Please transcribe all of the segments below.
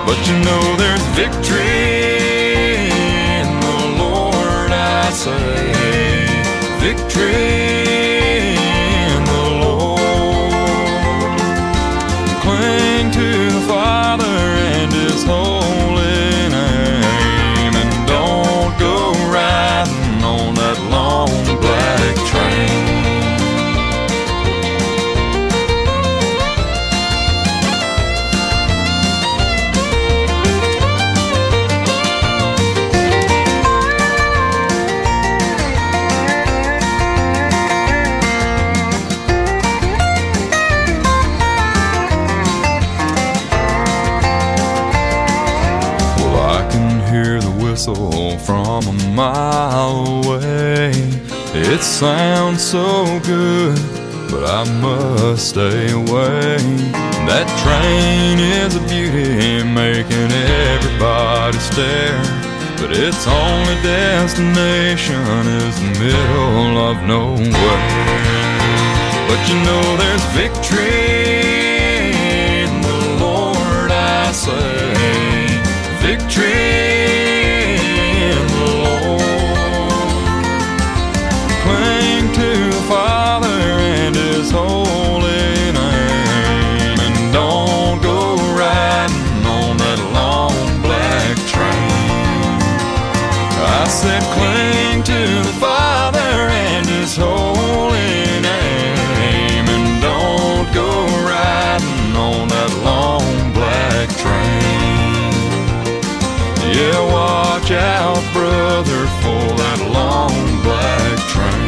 But you know there's victory in the Lord, I say. Victory in the Lord. Cling to the Father and His holy name, and don't go riding on that long black train. From a mile away, it sounds so good, but I must stay away. That train is a beauty, making everybody stare, but its only destination is the middle of nowhere. But you know there's victory in the Lord, I say. Victory. Father and His holy name, and don't go riding on that long black train. I said cling to the Father and His holy name, and don't go riding on that long black train. Yeah, watch out, brother, for that long black train.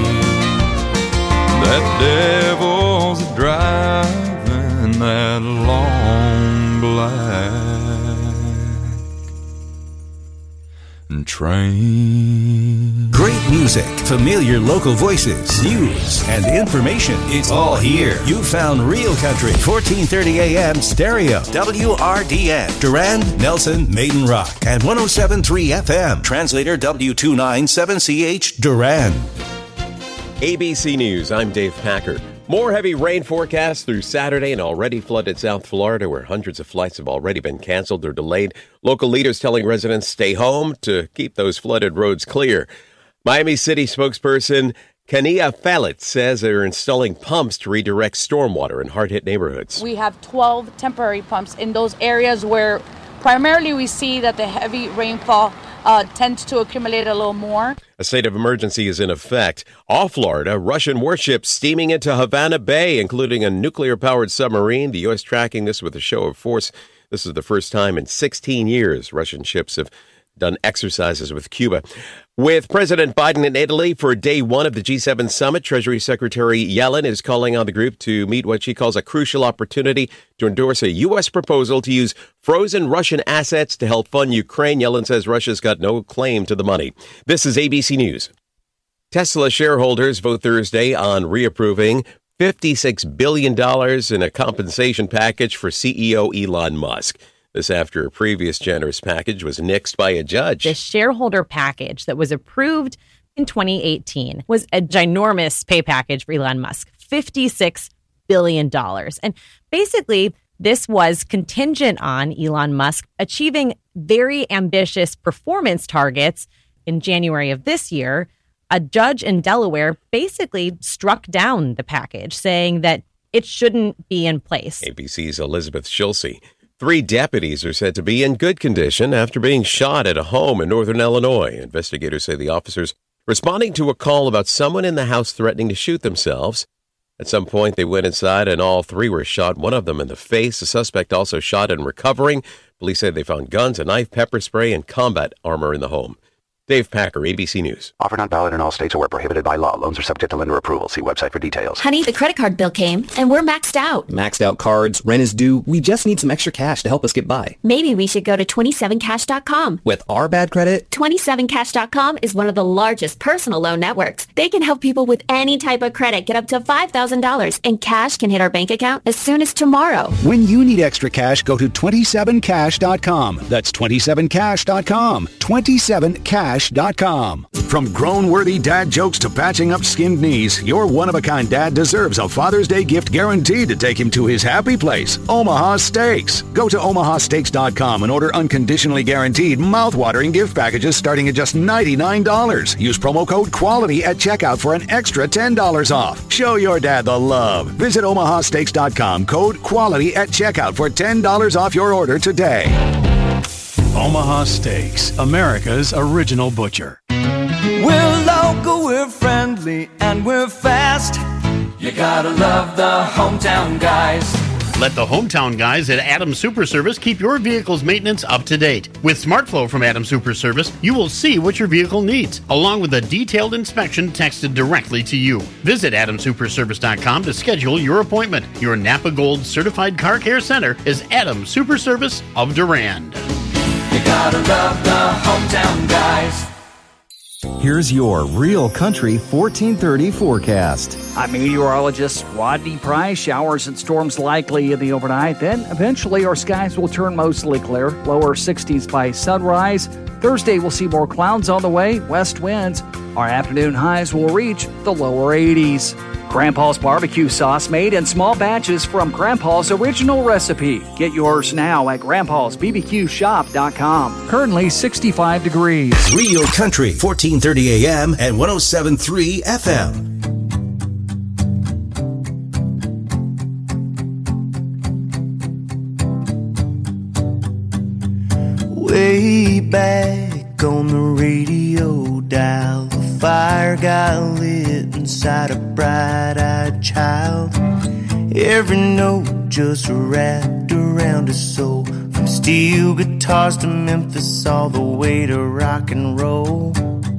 That devil's driving that long black train. Great music, familiar local voices, news, and information. It's all here. You found Real Country, 1430 AM stereo. WRDN, Durand, Nelson, Maiden Rock, and 107.3 FM. Translator W297CH, Durand. ABC News, I'm Dave Packer. More heavy rain forecast through Saturday in already flooded South Florida, where hundreds of flights have already been canceled or delayed. Local leaders telling residents stay home to keep those flooded roads clear. Miami City spokesperson Kania Fallet says they're installing pumps to redirect stormwater in hard-hit neighborhoods. We have 12 temporary pumps in those areas where primarily we see that the heavy rainfall tends to accumulate a little more. A state of emergency is in effect. Off Florida, Russian warships steaming into Havana Bay, including a nuclear-powered submarine. The U.S. tracking this with a show of force. This is the first time in 16 years Russian ships have done exercises with Cuba. With President Biden in Italy for day one of the G7 summit, Treasury Secretary Yellen is calling on the group to meet what she calls a crucial opportunity to endorse a U.S. proposal to use frozen Russian assets to help fund Ukraine. Yellen says Russia's got no claim to the money. This is ABC News. Tesla shareholders vote Thursday on reapproving $56 billion in a compensation package for CEO Elon Musk. This after a previous generous package was nixed by a judge. The shareholder package that was approved in 2018 was a ginormous pay package for Elon Musk, $56 billion. And basically, this was contingent on Elon Musk achieving very ambitious performance targets. In January of this year, a judge in Delaware basically struck down the package, saying that it shouldn't be in place. ABC's Elizabeth Schulze. 3 deputies are said to be in good condition after being shot at a home in northern Illinois. Investigators say the officers responding to a call about someone in the house threatening to shoot themselves. At some point, they went inside and all 3 were shot, one of them in the face. The suspect also shot and recovering. Police say they found guns, a knife, pepper spray, and combat armor in the home. Dave Packer, ABC News. Offer not valid in all states or where prohibited by law. Loans are subject to lender approval. See website for details. Honey, the credit card bill came, and we're maxed out. Maxed out cards, rent is due. We just need some extra cash to help us get by. Maybe we should go to 27cash.com. With our bad credit? 27cash.com is one of the largest personal loan networks. They can help people with any type of credit get up to $5,000, and cash can hit our bank account as soon as tomorrow. When you need extra cash, go to 27cash.com. That's 27cash.com. 27cash.com. DoorDash.com. From grown-worthy dad jokes to patching up skinned knees, your one-of-a-kind dad deserves a Father's Day gift guaranteed to take him to his happy place, Omaha Steaks. Go to omahasteaks.com and order unconditionally guaranteed, mouth-watering gift packages starting at just $99. Use promo code QUALITY at checkout for an extra $10 off. Show your dad the love. Visit omahasteaks.com, code QUALITY at checkout for $10 off your order today. Omaha Steaks, America's original butcher. We're local, we're friendly, and we're fast. You gotta love the hometown guys. Let the hometown guys at Adams Super Service keep your vehicle's maintenance up to date. With SmartFlow from Adams Super Service, you will see what your vehicle needs, along with a detailed inspection texted directly to you. Visit AdamSuperService.com to schedule your appointment. Your Napa Gold Certified Car Care Center is Adams Super Service of Durand. You gotta love the hometown guys. Here's your Real Country 1430 forecast. I'm meteorologist Rodney Price. Showers and storms likely in the overnight. Then eventually our skies will turn mostly clear. Lower 60s by sunrise. Thursday we'll see more clouds on the way. West winds. Our afternoon highs will reach the lower 80s. Grandpa's barbecue sauce made in small batches from Grandpa's original recipe. Get yours now at grandpa'sbbqshop.com. Currently 65 degrees. Real Country, 1430 AM and 107.3 FM. Way back on the radio dial, the fire got lit inside a bright-eyed child. Every note just wrapped around his soul, from steel guitars to Memphis all the way to rock and roll.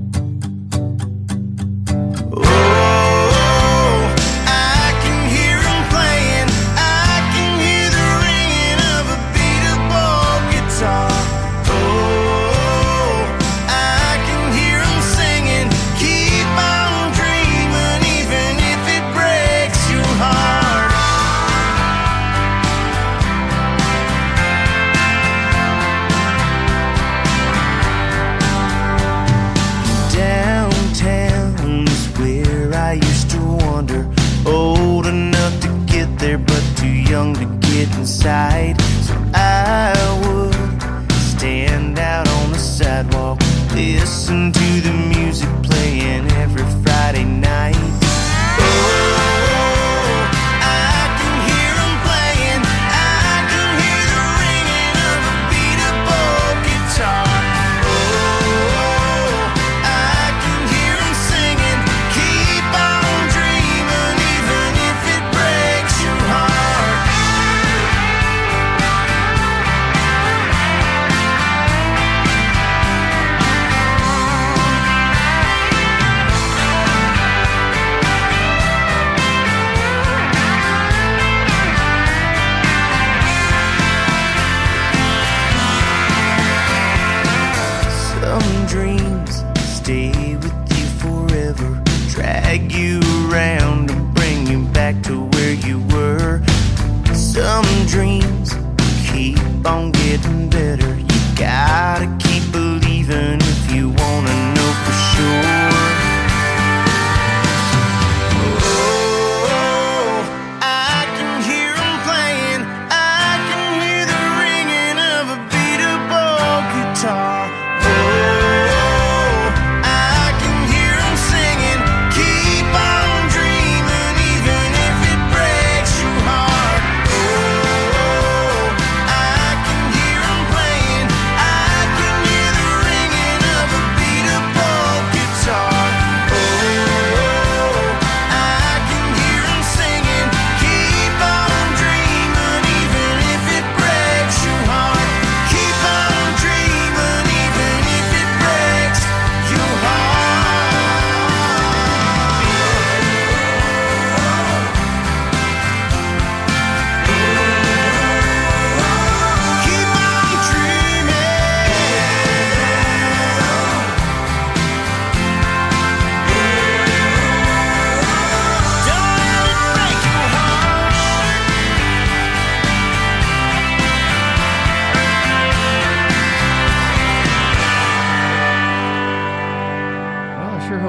Young to get inside, so I would stand out on the sidewalk, listen to the music playing every Friday night.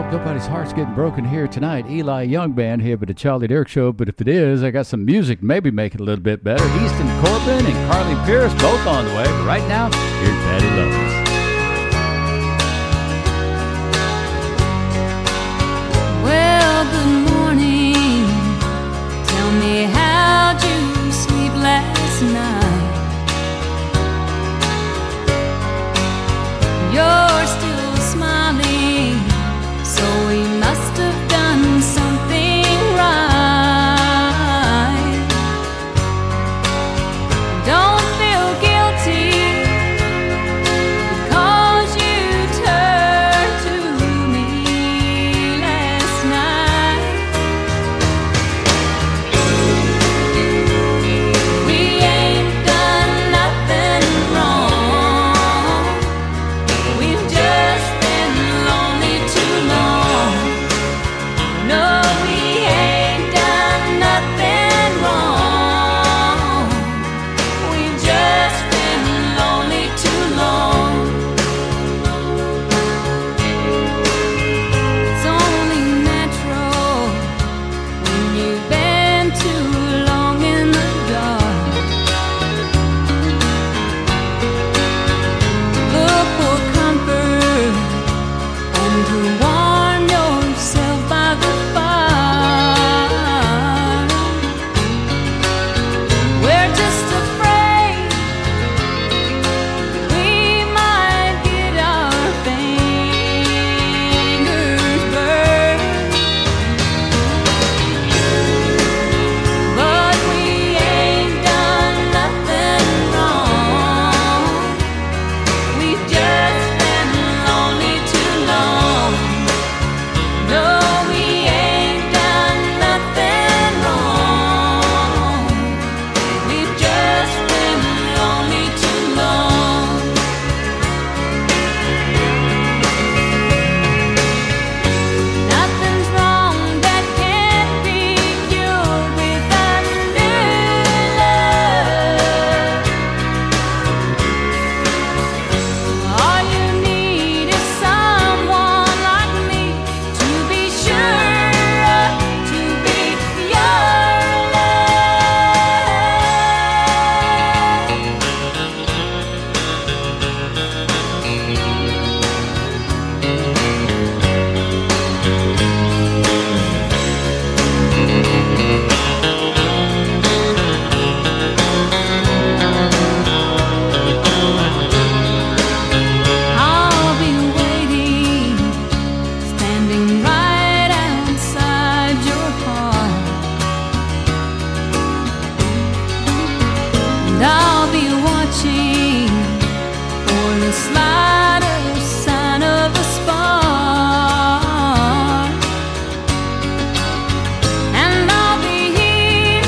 Nobody's heart's getting broken here tonight. Eli Young Band here with the Charlie Dirk Show. But if it is, I got some music maybe make it a little bit better. Easton Corbin and Carly Pierce both on the way. But right now, here's Patty Loveless. Well, good morning. Tell me, how'd you sleep last night? You're still smiling, so we must have done something right. Don't feel guilty because you turned to me last night. We ain't done nothing wrong. We've just been lonely too long. No, we ain't done nothing wrong. We've just been lonely too long. It's only natural when you've been too long in the dark. Look for comfort and to warm yourself by the fire. We're just afraid we might get our fingers burned, but we ain't done nothing wrong. We've just been lonely too long. No, we ain't done nothing wrong. We've just been lonely too long. Nothing's wrong that can't be cured with a new love. All you need is someone like me to be sure to be your I'll be waiting, standing right outside your heart, and I'll be watching for the slightest sign of a spark, and I'll be here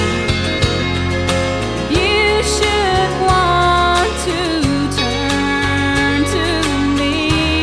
if you should want to turn to me.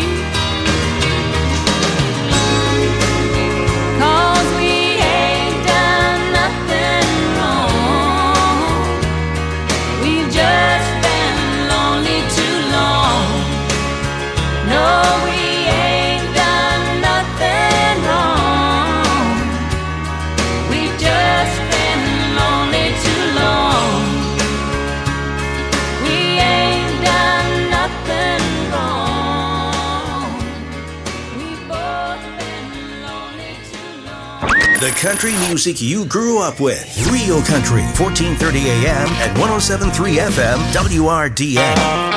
'Cause we ain't done nothing wrong. We've just been lonely too long. No, we ain't done nothing wrong. We've just been lonely too long. We ain't done nothing wrong. We've both been lonely too long. The country music you grew up with. Real Country, 1430 AM at 107.3 FM WRDA.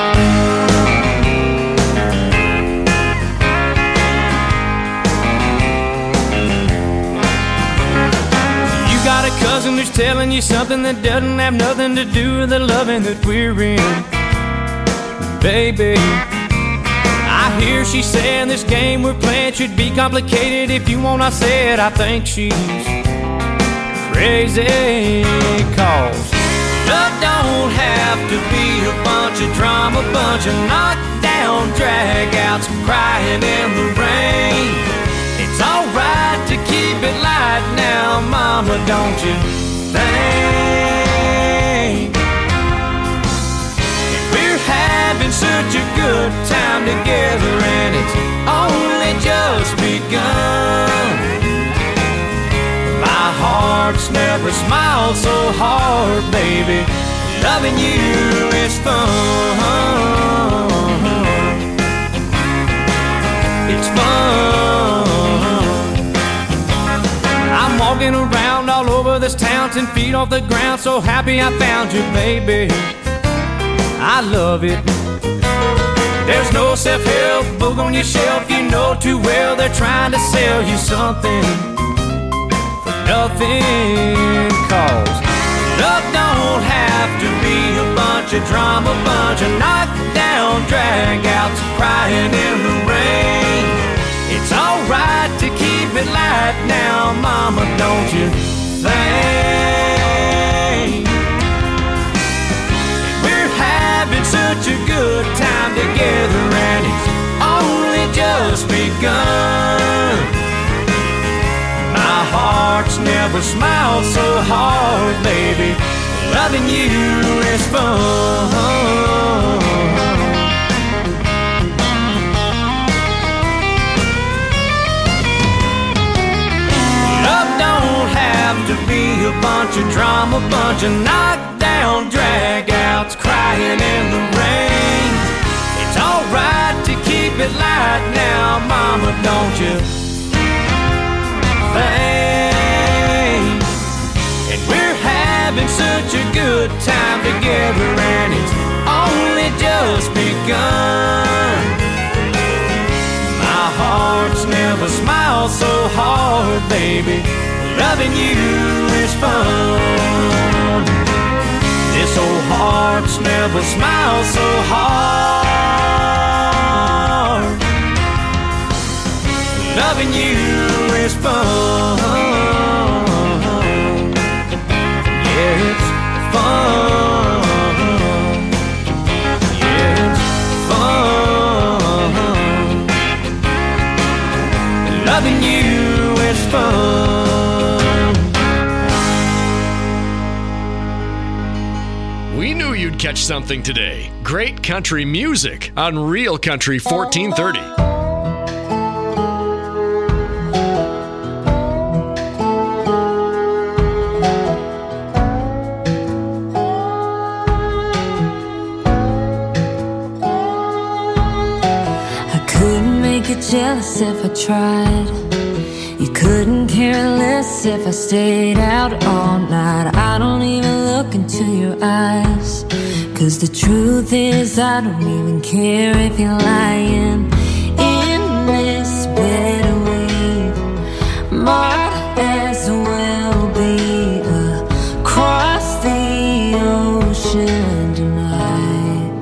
You got a cousin who's telling you something that doesn't have nothing to do with the loving that we're in. Baby, I hear she saying this game we're playing should be complicated. If you want, I said I think she's crazy. 'Cause love don't have to be a bunch of drama, bunch of knockdown dragouts, crying in the rain. It's alright to keep it light now, mama, don't you think? And we're having such a good time together, and it's only just begun. smiled so hard, baby. Loving you is fun. It's fun. I'm walking around all over this town, 10 feet off the ground, so happy I found you, baby. I love it. There's no self-help book on your shelf. You know too well they're trying to sell you something for nothing. Cause love don't have to be a bunch of drama, bunch of knockdown drag-outs, crying in the rain. It's alright to keep it light now, mama, don't you think? We're having such a good time together, and it's only just begun. My heart's never smiled so hard, baby. Loving you is fun. Love don't have to be a bunch of drama, bunch of knockdown drag-outs, crying in the rain. It's alright to keep it light now, mama, don't you think? And we're having such a good time together, and it's only just begun. My heart's never smiled so hard, baby. Loving you is fun. This old heart's never smiled so hard. Loving you is fun. Yeah, it's fun. Yeah, it's fun. Loving you is fun. We knew you'd catch something today. Great country music on Real Country 1430. Jealous if I tried. You couldn't care less if I stayed out all night. I don't even look into your eyes, 'cause the truth is I don't even care if you're lying. In this bed we might as well be across the ocean tonight.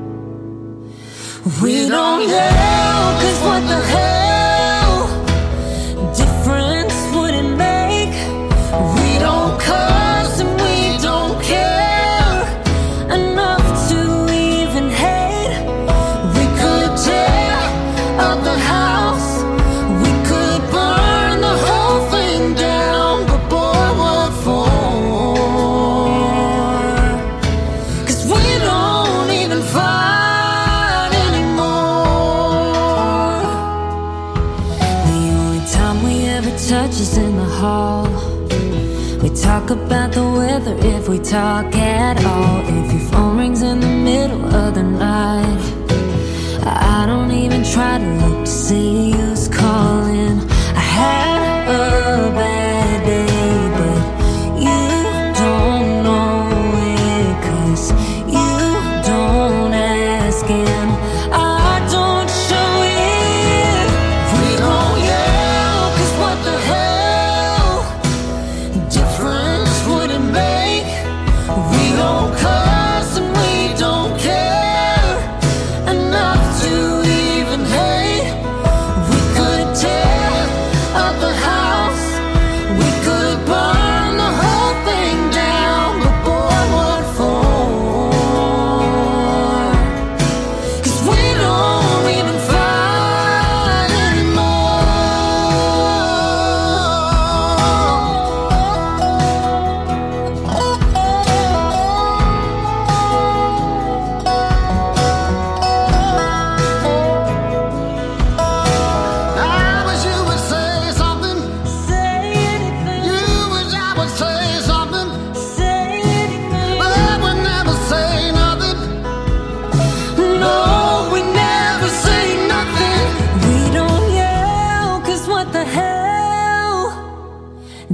We don't know, 'cause what the hell difference would it make? We don't cuss and we don't care enough to even hate. We could tear up the house, we could burn the whole thing down, but boy, what for? 'Cause we don't even fight. Touches in the hall. We talk about the weather if we talk at all. If your phone rings in the middle of the night, I don't even try to look to see who's calling. I had a bad day, but you don't know it, 'cause you don't ask and I don't show it. We don't yell, 'cause what the hell difference would it make? We don't cuss and we don't care enough to even hate. We could tear up the house, we could burn the whole thing down, but boy, what for? 'Cause we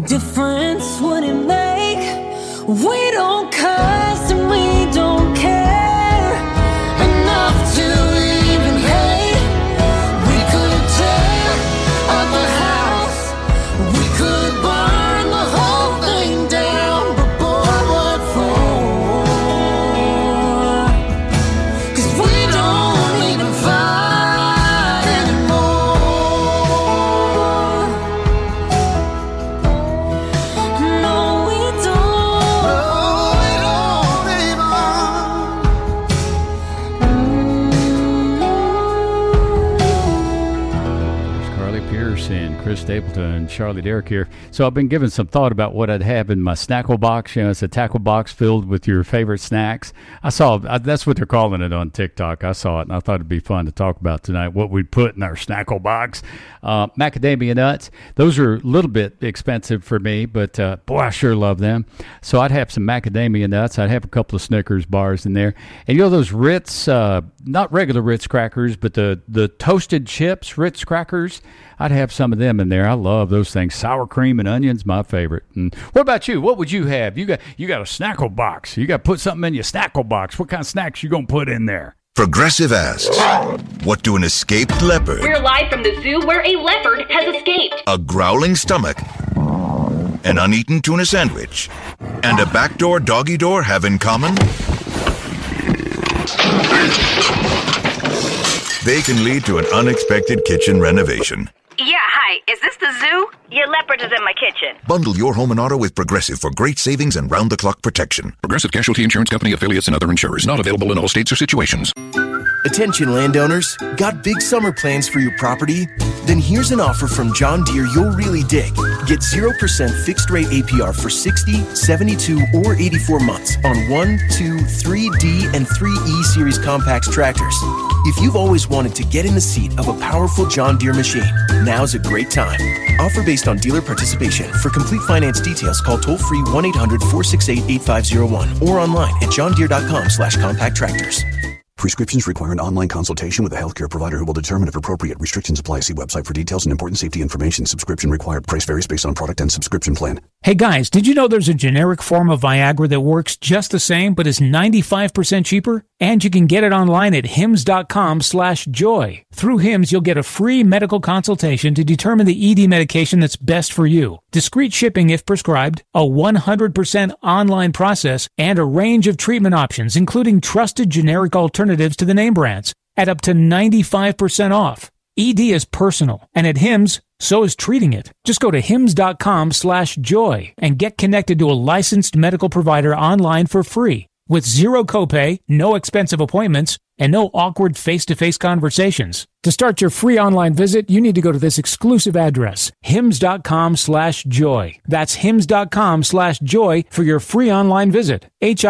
difference would it make? We don't cuss and we don't care enough to even hate. We could tear up the house, we could burn the whole thing down, but boy, what for? 'Cause we don't even fight anymore. No, we don't. Carly Pierce and Chris Stapleton and Charlie Derrick here. So I've been giving some thought about what I'd have in my snackle box. You know, it's a tackle box filled with your favorite snacks. That's what they're calling it on TikTok. I saw it, and I thought it'd be fun to talk about tonight, what we'd put in our snackle box. Macadamia nuts, those are a little bit expensive for me, but boy, I sure love them. So I'd have some macadamia nuts. I'd have a couple of Snickers bars in there. And you know those Ritz, not regular Ritz crackers, but the toasted chips, Ritz crackers, I'd have some of them in there. I love those things. Sour cream and onions, my favorite. And what about you? What would you have? You got a snackle box. You got to put something in your snackle box. What kind of snacks you going to put in there? Progressive asks, what do an escaped leopard, We're live from the zoo where a leopard has escaped. a growling stomach, an uneaten tuna sandwich, and a backdoor doggy door have in common? They can lead to an unexpected kitchen renovation. Yeah, hi. Is this the zoo? Your leopard is in my kitchen. Bundle your home and auto with Progressive for great savings and round-the-clock protection. Progressive Casualty Insurance Company, affiliates, and other insurers. Not available in all states or situations. Attention landowners, got big summer plans for your property? Then here's an offer from John Deere you'll really dig. Get 0% fixed rate APR for 60, 72, or 84 months on 1, 2, 3D, and 3E Series Compacts tractors. If you've always wanted to get in the seat of a powerful John Deere machine, now's a great time. Offer based on dealer participation. For complete finance details, call toll-free 1-800-468-8501 or online at johndeere.com/compact tractors. Prescriptions require an online consultation with a healthcare provider who will determine if appropriate. Restrictions apply. See website for details and important safety information. Subscription required. Price varies based on product and subscription plan. Hey guys, did you know there's a generic form of Viagra that works just the same but is 95% cheaper? And you can get it online at hims.com/joy. Through Hims, you'll get a free medical consultation to determine the ED medication that's best for you. Discreet shipping if prescribed, a 100% online process, and a range of treatment options, including trusted generic alternatives to the name brands, at up to 95% off. ED is personal, and at Hims, so is treating it. Just go to hims.com/joy and get connected to a licensed medical provider online for free, with zero copay, no expensive appointments, and no awkward face-to-face conversations. To start your free online visit, you need to go to this exclusive address, hims.com/joy. That's hims.com/joy for your free online visit.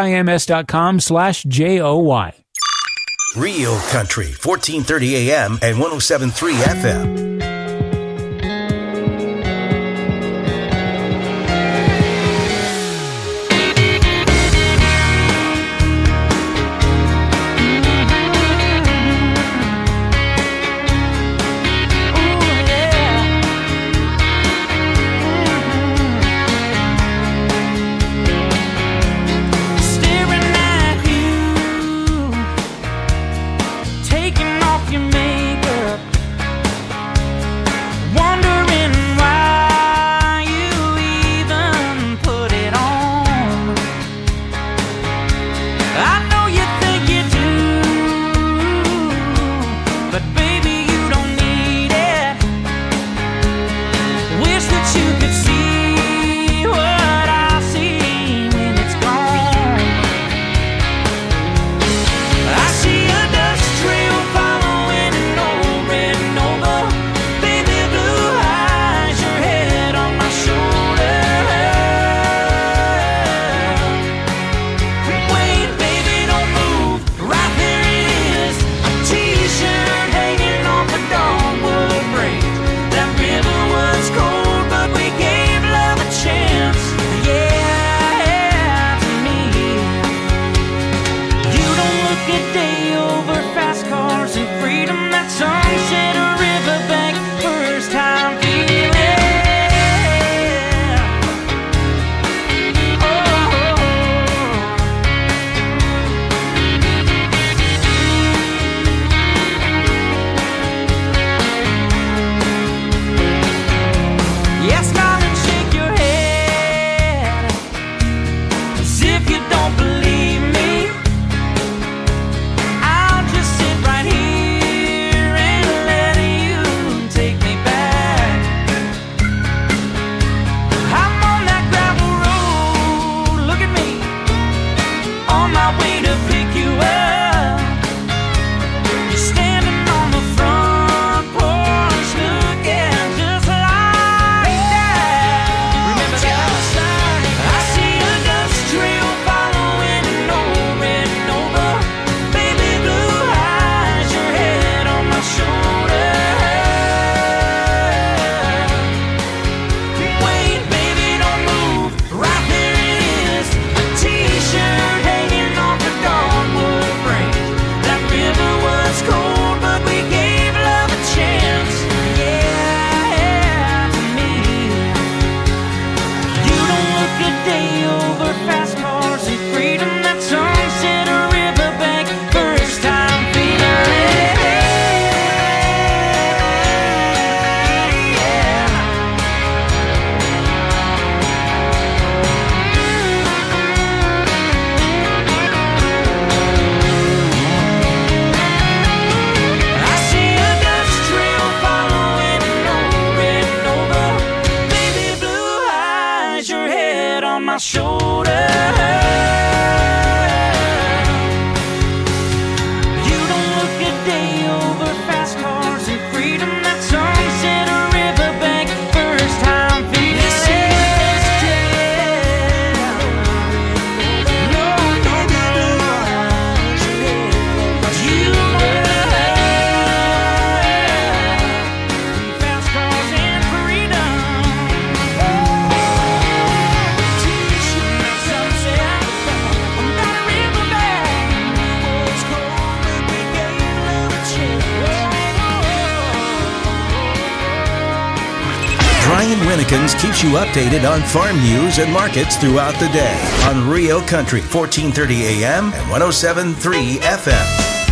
HIMS.com/JOY. Real Country, 1430 AM and 107.3 FM. Taking off your makeup Brian Winnekins keeps you updated on farm news and markets throughout the day on Real Country, 1430 AM and 107.3 FM.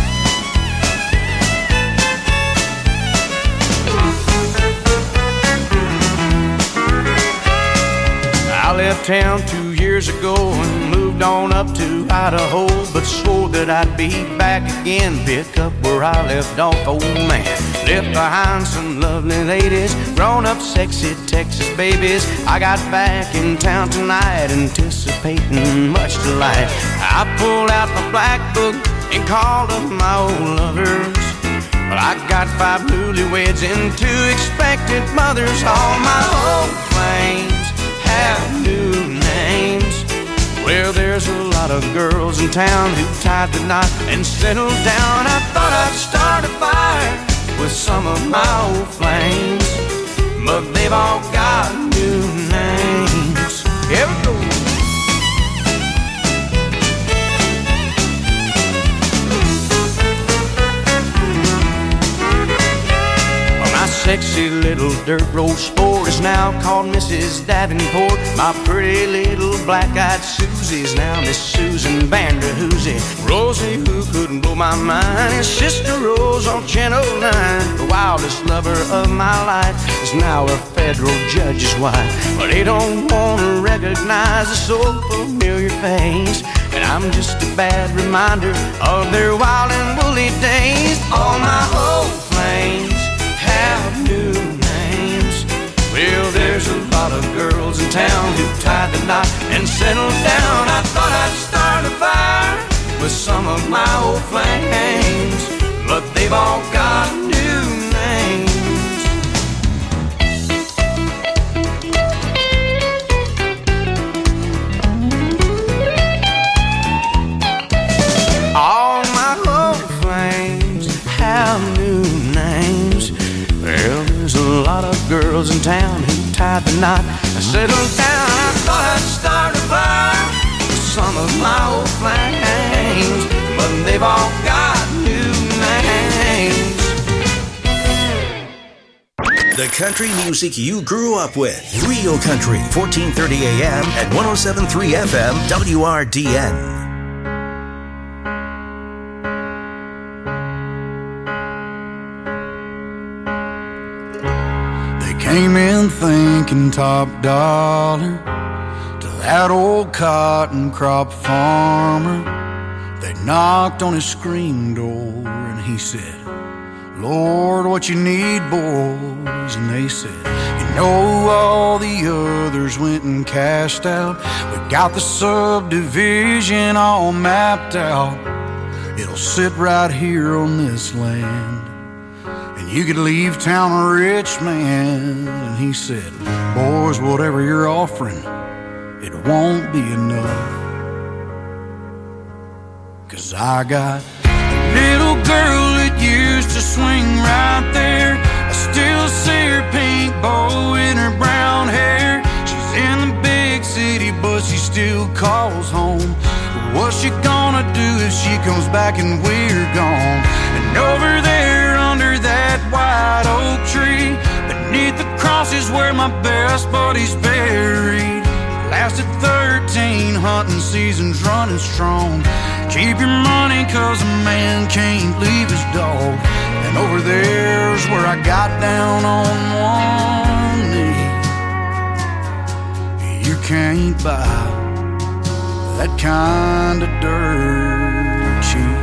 I left town 2 years ago and moved on up to Idaho, but swore that I'd be back again, pick up where I left off, old man. Left behind some lovely ladies, grown-up sexy Texas babies. I got back in town tonight, anticipating much delight. I pulled out my black book and called up my old lovers. Well, I got 5 newlyweds and 2 expected mothers. All my old flames have new names. Well, there's a lot of girls in town who tied the knot and settled down. I thought I'd start a fire with some of my old flames, but they've all got new names. Here we go. Sexy little dirt road sport is now called Mrs. Davenport. My pretty little black-eyed Susie's now Miss Susan Vanderhoosie. Rosie, who couldn't blow my mind, is Sister Rose on Channel 9. The wildest lover of my life is now a federal judge's wife. But they don't want to recognize a so familiar face, and I'm just a bad reminder of their wild and woolly days. All my old flames have new names. Well, there's a lot of girls in town who tied the knot and settled down. I thought I'd start a fire with some of my old flames, but they've all got new names. All my old flames have new names. Well, there's a lot of girls in town who tied the knot and settled down. I thought I'd start a fire with some of my old flames, but they've all got new names. The country music you grew up with. Real Country, 1430 AM and 107.3 FM, WRDN. Came in thinking top dollar to that old cotton crop farmer. They knocked on his screen door and he said, Lord, what you need, boys? And they said, you know, all the others went and cashed out. We got the subdivision all mapped out. It'll sit right here on this land. You could leave town a rich man. And he said, boys, whatever you're offering, it won't be enough. 'Cause I got a little girl that used to swing right there. I still see her pink bow in her brown hair. She's in the big city, but she still calls home. What's she gonna do if she comes back and we're gone? And over there under that white oak tree, beneath the cross is where my best buddy's buried. Lasted 13 hunting seasons running strong. Keep your money 'cause a man can't leave his dog. And over there's where I got down on one knee. You can't buy that kind of dirt cheap.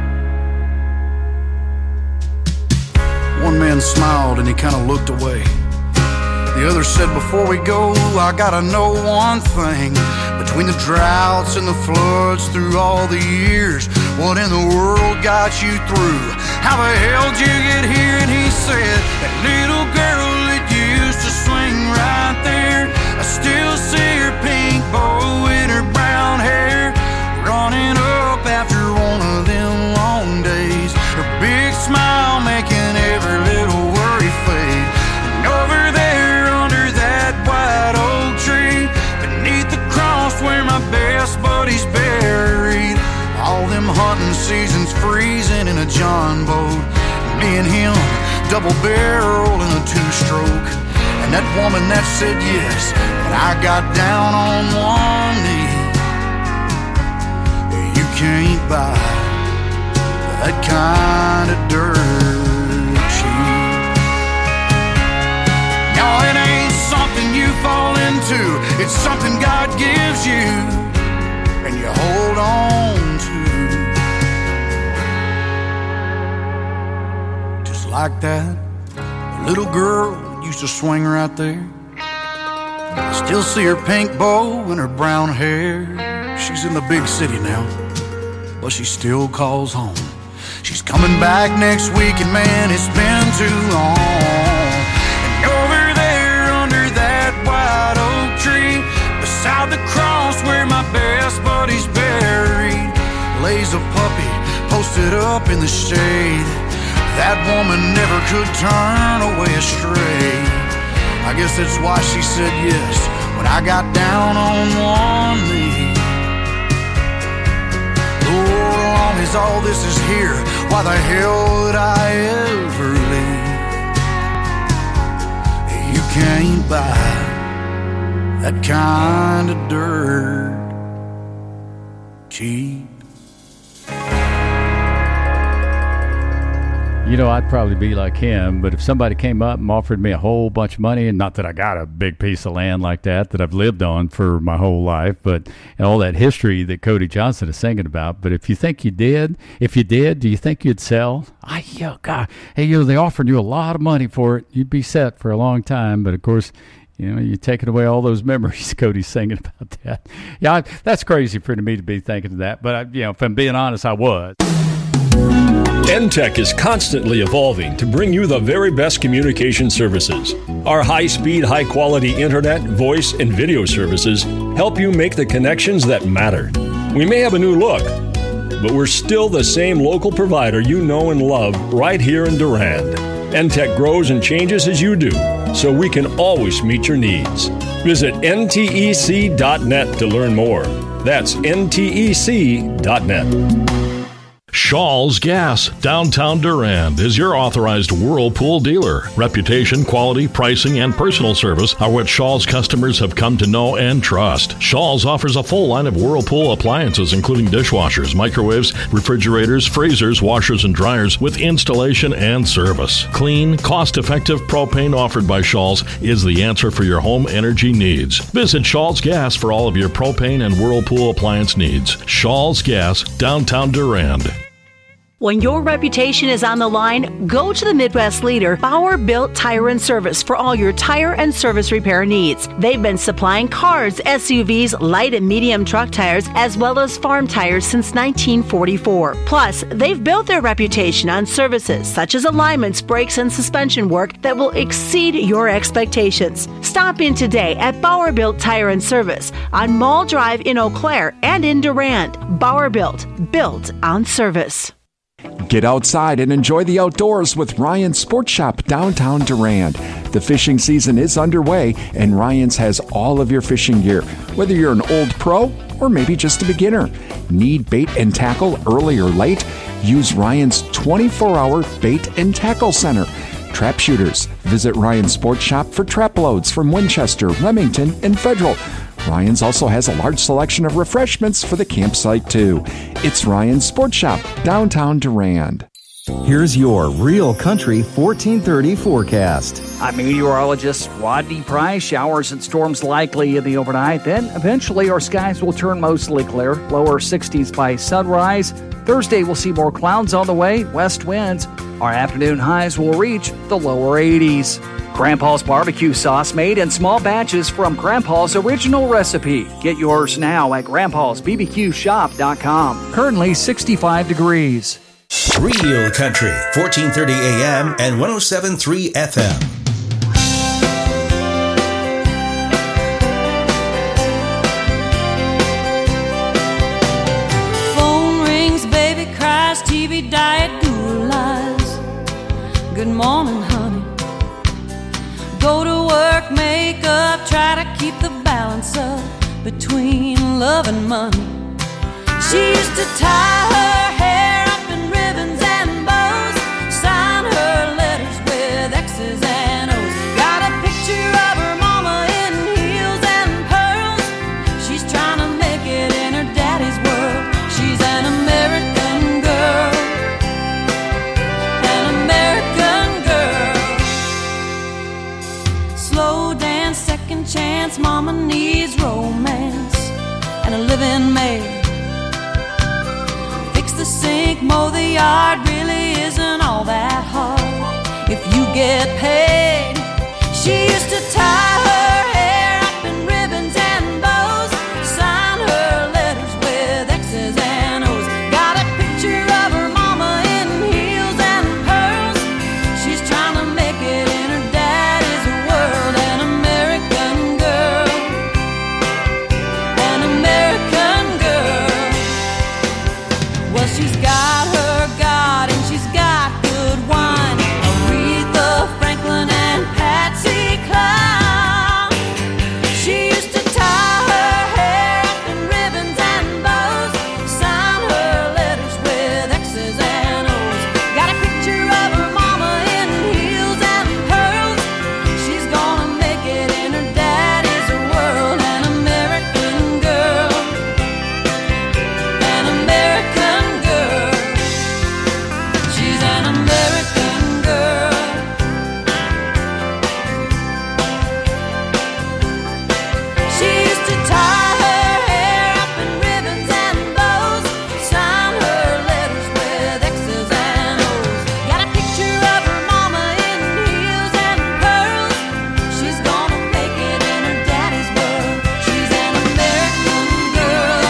One man smiled and he kind of looked away. The other said, before we go, I gotta know one thing. Between the droughts and the floods through all the years, what in the world got you through? How the hell did you get here? And he said, that little girl that used to swing right there, I still see her pink bow in her brown hair, running up after one of them long days. Her big smile making every little worry fade. And over there under that white oak tree, beneath the cross where my best buddy's buried, all them hunting seasons freezing in a John boat. Me and him, double barrel in a two-stroke. And and that woman that said yes when I got down on one knee. You can't buy that kind of dirt cheap. No, it ain't something you fall into. It's something God gives you and you hold on to. Just like that little girl used to swing right there. I still see her pink bow and her brown hair. She's in the big city now, but she still calls home. She's coming back next week, and man, it's been too long. And over there under that white oak tree, beside the cross where my best buddy's buried, lays a puppy posted up in the shade. That woman never could turn away astray. I guess that's why she said yes when I got down on one knee. Oh, as long as all this is here, why the hell would I ever leave? You can't buy that kind of dirt cheap. You know, I'd probably be like him, but if somebody came up and offered me a whole bunch of money, and not that I got a big piece of land like that I've lived on for my whole life, but and all that history that Cody Johnson is singing about, but if you did, do you think you'd sell? God, hey, they offered you a lot of money for it. You'd be set for a long time, but of course, you're taking away all those memories. Cody's singing about that. Yeah, that's crazy for me to be thinking of that, but if I'm being honest, I was. NTEC is constantly evolving to bring you the very best communication services. Our high-speed, high-quality internet, voice, and video services help you make the connections that matter. We may have a new look, but we're still the same local provider you know and love right here in Durand. NTEC grows and changes as you do, so we can always meet your needs. Visit ntec.net to learn more. That's ntec.net. Shaw's Gas, downtown Durand, is your authorized Whirlpool dealer. Reputation, quality, pricing, and personal service are what Shaw's customers have come to know and trust. Shaw's offers a full line of Whirlpool appliances, including dishwashers, microwaves, refrigerators, freezers, washers, and dryers, with installation and service. Clean, cost-effective propane offered by Shaw's is the answer for your home energy needs. Visit Shaw's Gas for all of your propane and Whirlpool appliance needs. Shaw's Gas, downtown Durand. When your reputation is on the line, go to the Midwest leader, Bauer Built Tire and Service, for all your tire and service repair needs. They've been supplying cars, SUVs, light and medium truck tires, as well as farm tires since 1944. Plus, they've built their reputation on services such as alignments, brakes, and suspension work that will exceed your expectations. Stop in today at Bauer Built Tire and Service on Mall Drive in Eau Claire and in Durand. Bauer Built on service. Get outside and enjoy the outdoors with Ryan's Sports Shop downtown Durand. The fishing season is underway, and Ryan's has all of your fishing gear, whether you're an old pro or maybe just a beginner. Need bait and tackle early or late? Use Ryan's 24-hour bait and tackle center. Trap shooters, visit Ryan's Sports Shop for trap loads from Winchester, Remington, and Federal. Ryan's also has a large selection of refreshments for the campsite, too. It's Ryan's Sports Shop, downtown Durand. Here's your Real Country 1430 forecast. I'm meteorologist Rodney Price. Showers and storms likely in the overnight. Then eventually our skies will turn mostly clear. Lower 60s by sunrise. Thursday we'll see more clouds on the way. West winds. Our afternoon highs will reach the lower 80s. Grandpa's barbecue sauce made in small batches from Grandpa's original recipe. Get yours now at grandpa'sbbqshop.com. Currently 65 degrees. Real Country, 1430 AM and 107.3 FM. Phone rings, baby cries, TV diet, Google lies. Good morning, honey. Go to work, make up, try to keep the balance up between love and money. She used to tie her hair up in ribbons and bows, sign her letters with X's and O's. Got a picture second chance. Mama needs romance and a living maid. Fix the sink, mow the yard, really isn't all that hard if you get paid. She used to tie her hair up in ribbons and bows, sign her letters with X's and O's. Got a picture of her mama in heels and pearls. She's trying to make it in her daddy's world. An American girl, an American girl. Well, she's got her God and she's got good wine. Aretha Franklin and Patsy Cline. She used to tie her hair up in ribbons and bows, sign her letters with X's and O's. Got a picture of her mama in heels and pearls. She's gonna make it in her daddy's world. An American girl, an American girl. She's an American girl. She used to tie her hair up in ribbons and bows, sign her letters with X's and O's. Got a picture of her mama in heels and pearls. She's gonna make it in her daddy's world. She's an American girl,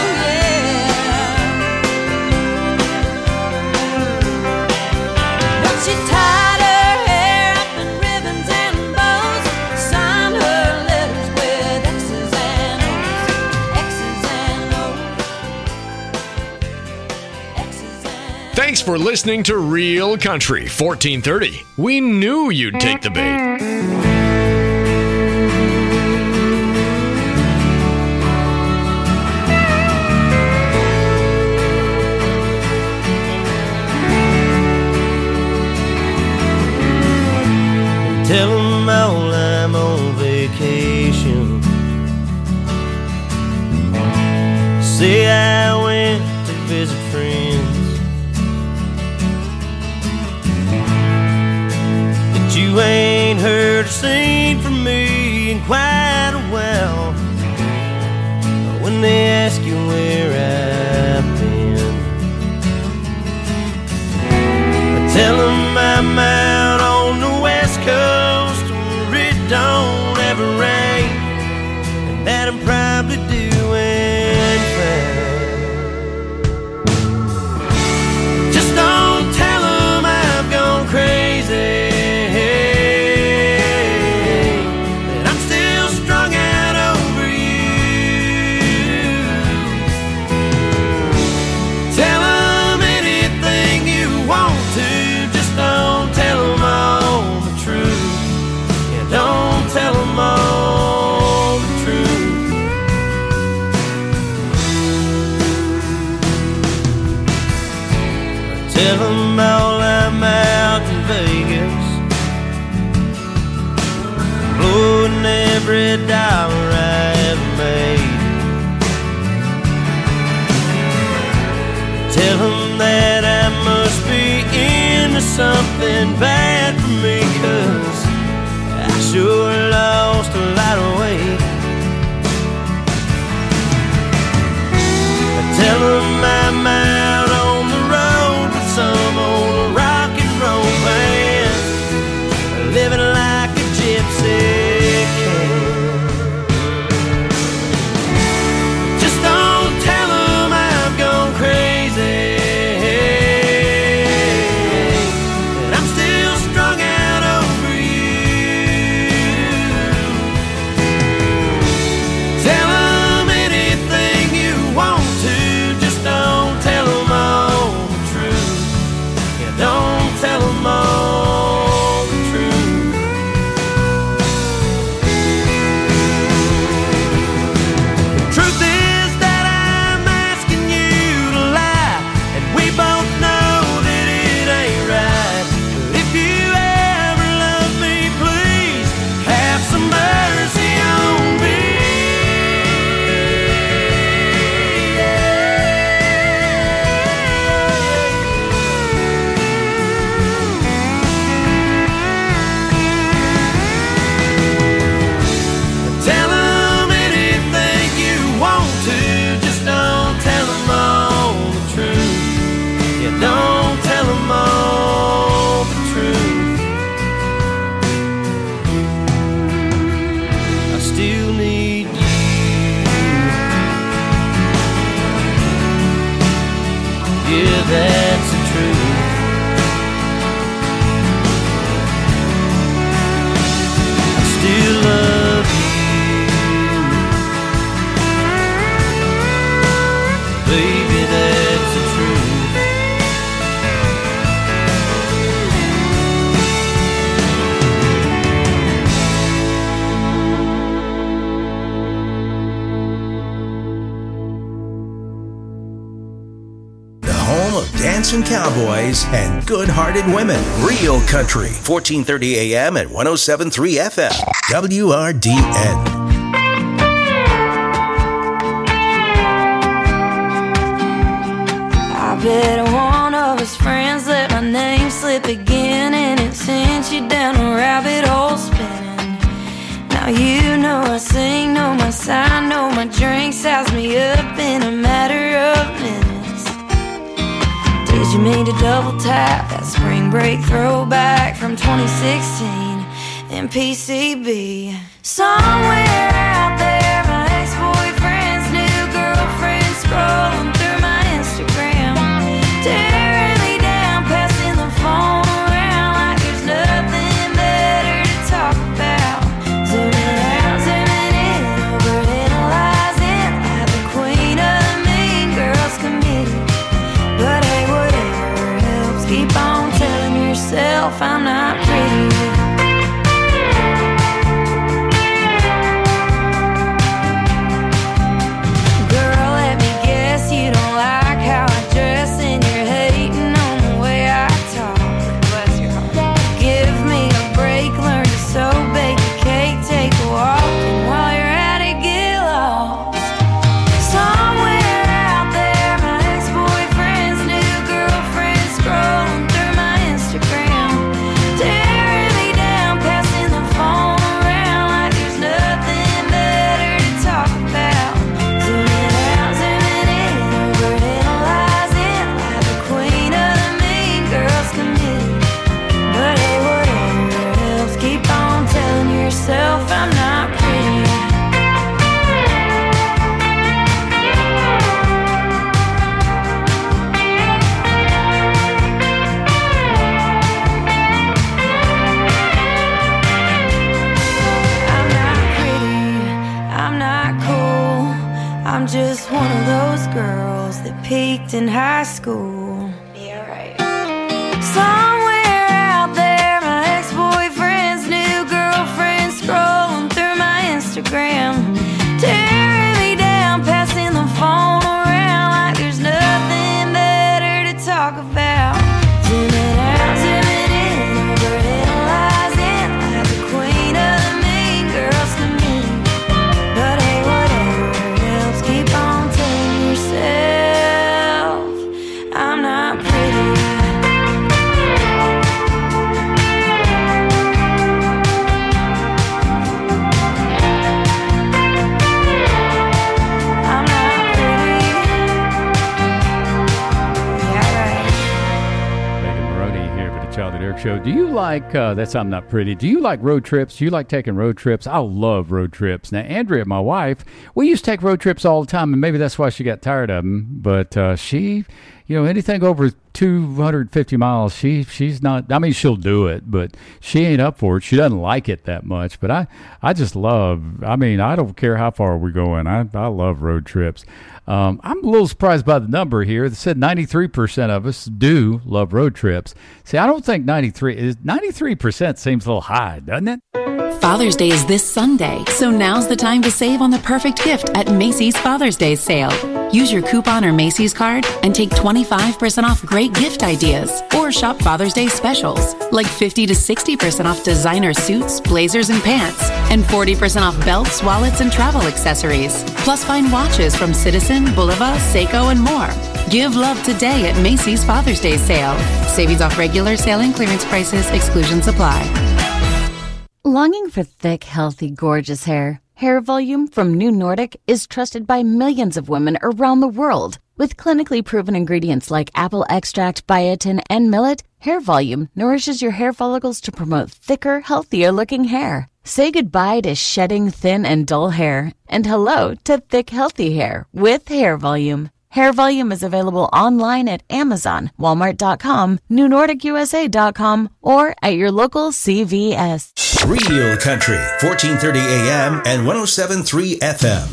yeah. But she tied her hair up in ribbons and bows, signed her letters with X's and O's, X's and O's, X's and Thanks for listening to Real Country 1430. We knew you'd take the bait. Tell them all I'm on vacation. Say I went to visit friends. That you ain't heard or seen from me in quite a while. When they ask you where I've been, I tell them I'm out on the West Coast where it don't ever rain, and that I'm probably doing fine. Just don't tell them I've gone crazy, that I'm still strung out over you. Tell them anything you want to, just don't tell them all the truth. Yeah, don't tell them all the truth. Tell them all I'm out in Vegas, blowing every dollar I ever made. Tell them that I must be into something bad for me, 'cause I sure lost a lot of weight. Tell them I'm out on the road with some old rock and roll band, living like a gypsy king. Southwestern cowboys and good-hearted women. Real Country, 1430 AM and 107.3 FM. WRDN. I bet one of his friends let my name slip again, and it sent you down a rabbit hole spinning. Now you know I sing, know my sign, know my drink, size me up in a matter of minutes. Did you mean to double tap that spring break throwback from 2016 in PCB? Somewhere out there, my ex-boyfriend's new girlfriend scrolling through my Instagram, tearing me down, passing the phone around like there's nothing better to talk about. Zooming out, zooming in, overanalyzing like the queen of the mean girls committee. But hey, whatever helps, keep on telling yourself I'm not pretty. Peaked in high school. Yeah, right. Somewhere out there, my ex-boyfriend's new girlfriend scrolling through my Instagram, tearing me down, passing the phone around like there's nothing better to talk about. Zooming out, zooming in, overanalyzing like the queen of the mean girls committee. But hey, whatever helps, keep on telling yourself I'm not pretty. I'm not pretty. Yeah, right. Megan Maroney here for the Charlie Dirk Show. Do you like, that's I'm Not Pretty, do you like road trips? Do you like taking road trips? I love road trips. Now, Andrea, my wife, we used to take road trips all the time, and maybe that's why she got tired of them, but she... You know, anything over 250 miles, she's not, I mean, she'll do it, but she ain't up for it. She doesn't like it that much. But I just love, I mean, I don't care how far we're going. I love road trips. I'm a little surprised by the number here. It said 93% of us do love road trips. See, I don't think 93% seems a little high, doesn't it? Father's Day is this Sunday, so now's the time to save on the perfect gift at Macy's Father's Day sale. Use your coupon or Macy's card and take 25% off great gift ideas, or shop Father's Day specials like 50 to 60% off designer suits, blazers, and pants, and 40% off belts, wallets, and travel accessories. Plus, find watches from Citizen, Bulova, Seiko, and more. Give love today at Macy's Father's Day sale. Savings off regular sale and clearance prices. Exclusions apply. Longing for thick, healthy, gorgeous hair? Hair Volume from New Nordic is trusted by millions of women around the world. With clinically proven ingredients like apple extract, biotin, and millet, Hair Volume nourishes your hair follicles to promote thicker, healthier-looking hair. Say goodbye to shedding thin and dull hair, and hello to thick, healthy hair with Hair Volume. Hair Volume is available online at Amazon, Walmart.com, NewNordicUSA.com, or at your local CVS. Real Country, 1430 AM and 107.3 FM.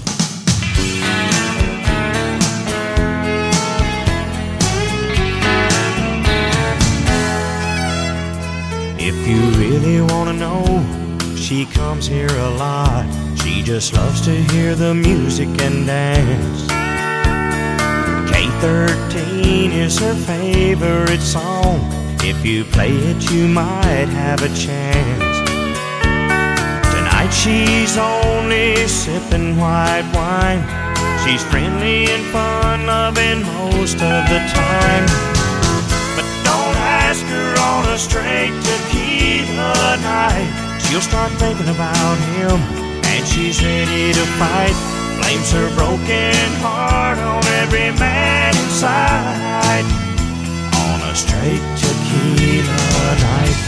If you really want to know, she comes here a lot. She just loves to hear the music and dance. Can't 13 is her favorite song. If you play it, you might have a chance. Tonight she's only sipping white wine. She's friendly and fun-loving most of the time. But don't ask her on a straight tequila night. She'll start thinking about him, and she's ready to fight. Blames her broken heart on every man inside. On a straight tequila night.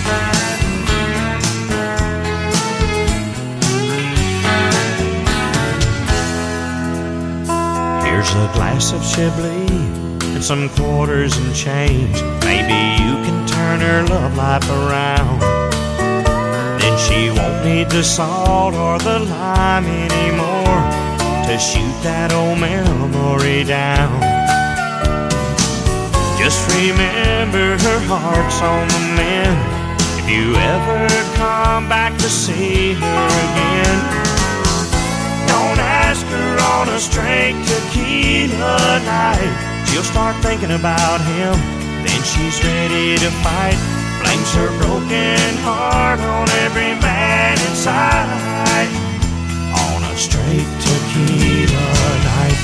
Here's a glass of Chablis and some quarters and change. Maybe you can turn her love life around. Then she won't need the salt or the lime anymore to shoot that old memory down. Just remember her heart's on the mend. If you ever come back to see her again, don't ask her on a straight tequila night. She'll start thinking about him, then she's ready to fight. Blames her broken heart on every man inside. On a straight tequila night.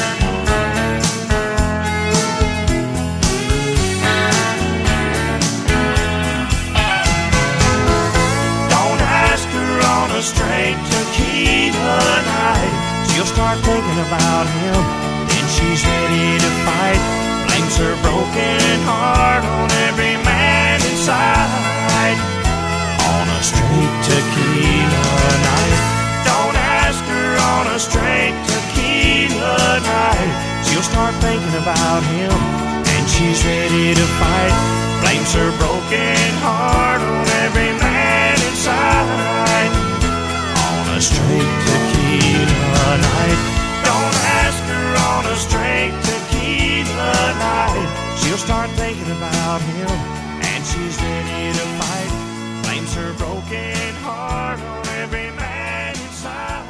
Don't ask her on a straight tequila night. She'll start thinking about him, then she's ready to fight. Blames her broken heart on every man inside. On a straight tequila night. Don't ask her on a straight tequila night. She'll start thinking about him, and she's ready to fight. Blames her broken heart on every man inside. On a straight tequila night. Don't ask her on a straight tequila night. She'll start thinking about him, and she's ready to fight. Blames her broken heart on every man inside.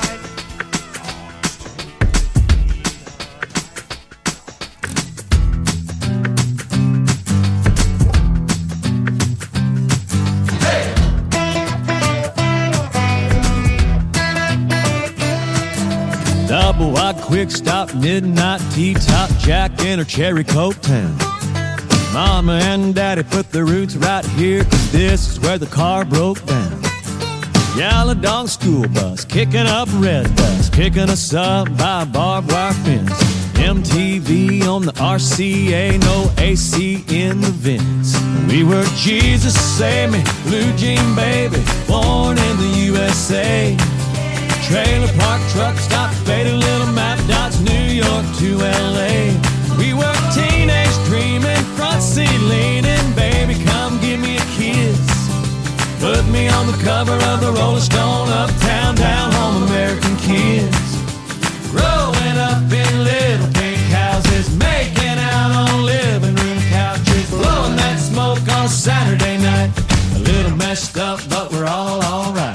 Double wide quick stop, midnight tea top, Jack in her cherry coke town. Mama and Daddy put their roots right here, 'cause this is where the car broke down. Yellow dog school bus, kicking up red dust, picking us up by a barbed wire fence. MTV on the RCA, no AC in the vents. We were Jesus Save Me, Blue Jean Baby, born in the USA. Trailer park truck stop, faded little map dots, New York to LA. We were teenage dreaming, front seat leaning, baby come give me a kiss. Put me on the cover of the Rolling Stone, uptown, down home, American kids. Growing up in little pink houses, making out on living room couches, blowing that smoke on Saturday night. A little messed up, but we're all alright.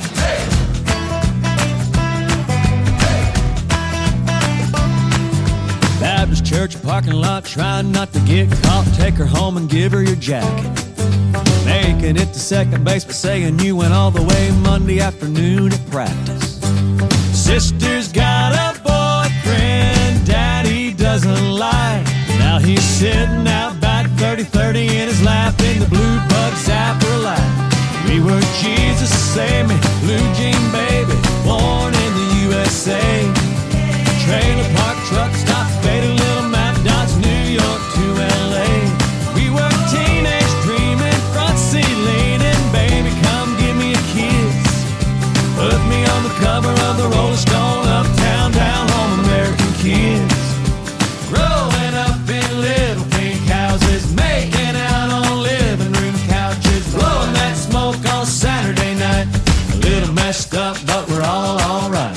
Baptist church parking lot, trying not to get caught. Take her home and give her your jacket. Making it to second base, but saying you went all the way Monday afternoon at practice. Sister's got a boyfriend Daddy doesn't like. Now he's sitting out back 30-30 in his lap in the blue bug zapper light. We were Jesus Save Me, Blue Jean Baby, born in the USA. Trailer park truck stop, faded little map dots, New York to LA. We were teenage dreaming, front seat leaning, baby come give me a kiss. Put me on the cover of the Rolling Stone, uptown, down home, American kids. Growing up in little pink houses, making out on living room couches, blowing that smoke on Saturday night. A little messed up, but we're all alright.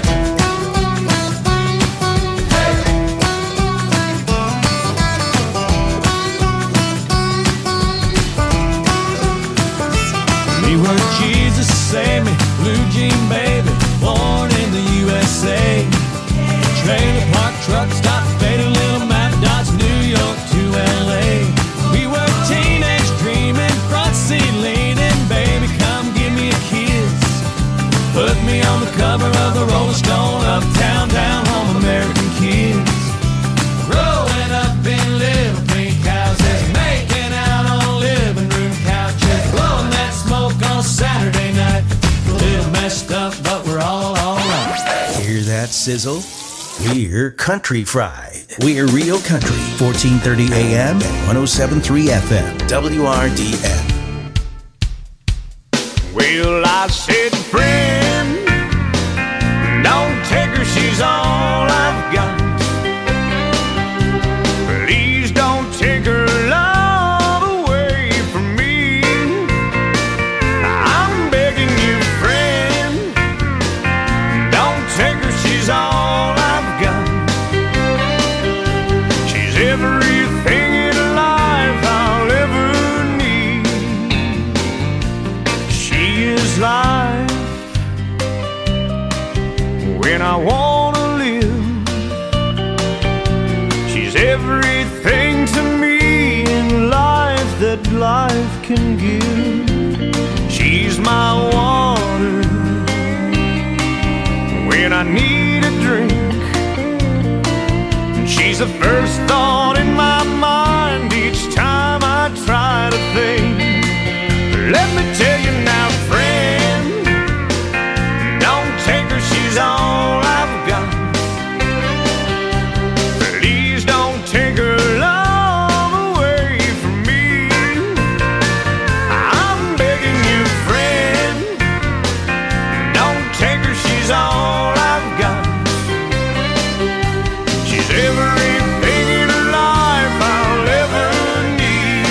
We were Jesus Save Me, Blue Jean Baby, born in the USA. Trailer park truck stop, faded little map dot. sizzle. We're Country Fried. We're Real Country, 1430 AM and 107.3 FM, WRDN. Well, I said, friend, don't take her, she's all I've got. Please don't take her love away from me. I'm begging you, friend, don't take her, she's all I've got. She's everything in life I'll ever need. She is life when I wanna live. She's everything to me in life that life can give. She's my water when I need a drink. She's the first thought in my mind each time I try to think. Let me tell you now, friend, don't take her, she's all I've got. Please don't take her love away from me. I'm begging you, friend, don't take her, she's all I've got. She's everything in life I'll ever need.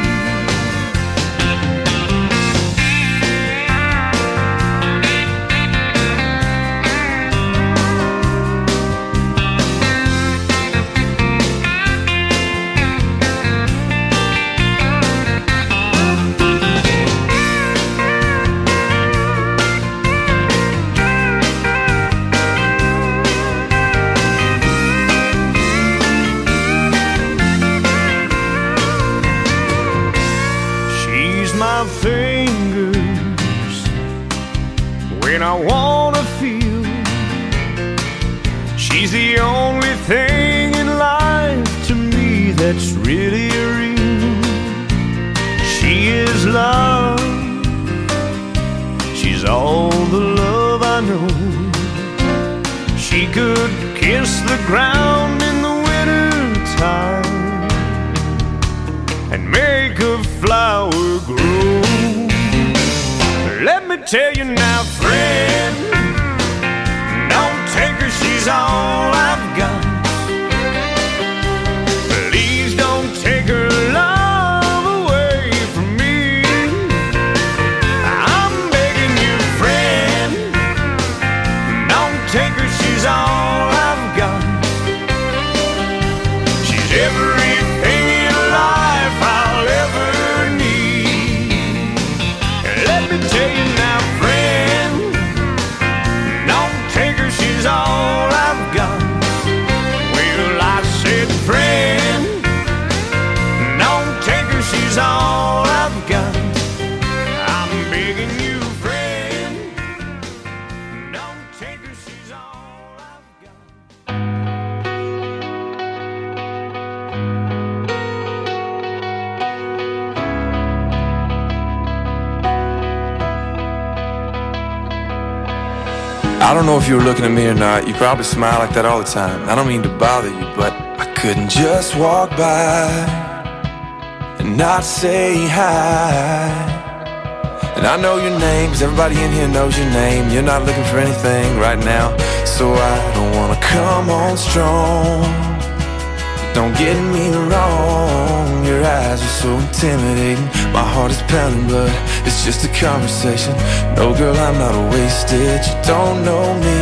She's my fingers when I wanna feel. She's the only thing in life to me that's really real. She is love. She's all the love I know. She could kiss the ground in the winter time and make a flower grow. Let me tell you now, friend, don't take her, she's all I've got. Please don't take her love away from me. I'm begging you, friend, don't take her, she's all I've got. She's everything in life I'll ever need. Let me tell you now, friend, don't take her, she's all I've got. Well, I said, friend, don't take her, she's all I've got. I'm begging you, friend, don't take her, she's all I've got. I don't know if you were looking at me or not. You probably smile like that all the time. I don't mean to bother you, but I couldn't just walk by and not say hi. And I know your name, 'cause everybody in here knows your name. You're not looking for anything right now, so I don't wanna come on strong. Don't get me wrong, your eyes are so intimidating. My heart is pounding, but it's just a conversation. No, girl, I'm not wasted. You don't know me,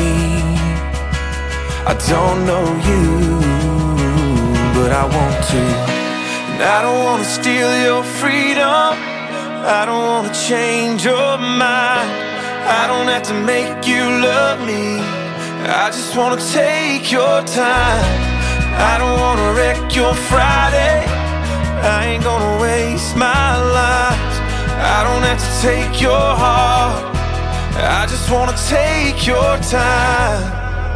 I don't know you, but I want to. And I don't want to steal your freedom, I don't want to change your mind. I don't have to make you love me, I just want to take your time. I don't wanna wreck your Friday, I ain't gonna waste my life. I don't have to take your heart, I just wanna take your time.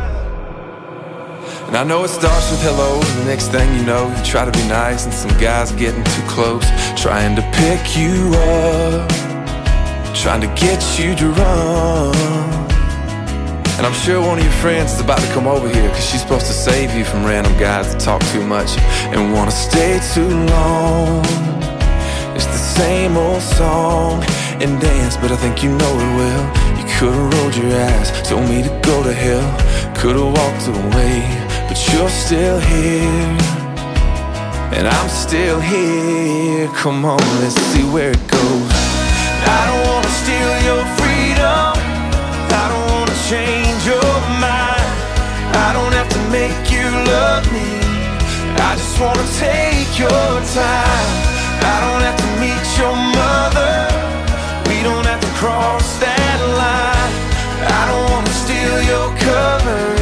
And I know it starts with hello, and the next thing you know, you try to be nice, and some guy's getting too close, trying to pick you up, trying to get you to run. And I'm sure one of your friends is about to come over here, cause she's supposed to save you from random guys that talk too much and wanna stay too long. It's the same old song and dance, but I think you know it well. You could've rolled your eyes, told me to go to hell, could've walked away, but you're still here, and I'm still here. Come on, let's see where it goes. I don't wanna steal your freedom, I don't wanna change your mind, I don't have to make you love me, I just wanna take your time. I don't have to meet your mother, we don't have to cross that line, I don't wanna steal your cover,